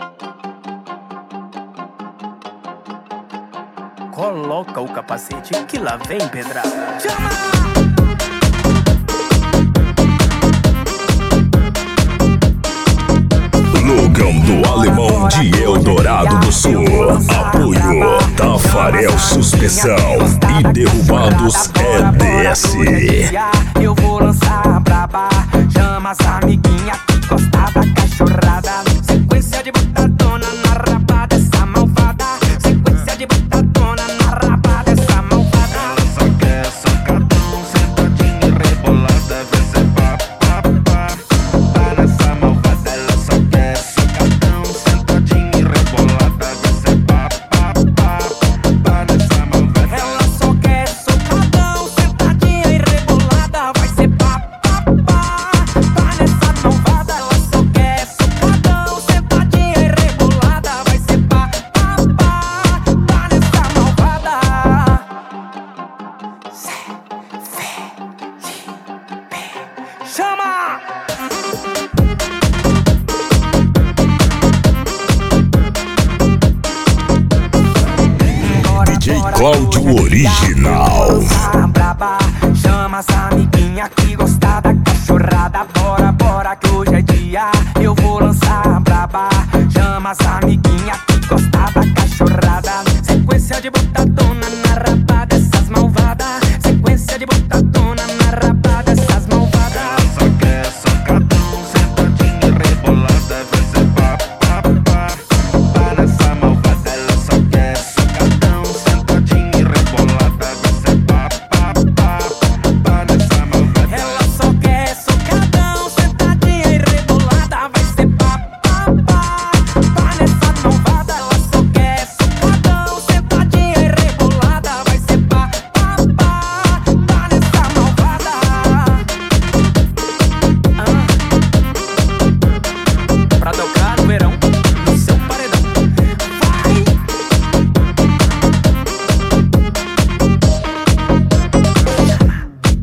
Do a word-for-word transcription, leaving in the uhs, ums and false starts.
Coloca o capacete que lá vem pedrada. Chama! Logão do Alemão de Eldorado do Sul. Apoio Tafarel Suspensão e Derrubados E D S. Eu vou lançar a braba. Chama as amiguinhas que gostam da cachorrada. Sequência de botadona na raba dessa malvada. Sequência de botadona na raba dessa malvada. Ela só quer sacadão, sentadinha e rebolada. Vai ser pá, pá, pá. Tá nessa malvada. Ela só quer sacadão, sentadinha e rebolada. Vai ser pá, pá, pá. Tá nessa malvada. Ela só quer socadão, sentadinha e rebolada. Vai ser pá, pá, pá. Tá nessa malvada. Ela só quer socadão, sentadinha e rebolada. Vai ser pá, pá, pá. Tá nessa malvada. Chama! D J Cláudio Original. Braba, chama as amiguinha que gosta da cachorrada. Bora, bora que hoje é dia. Eu vou lançar a braba. Chama as amiguinha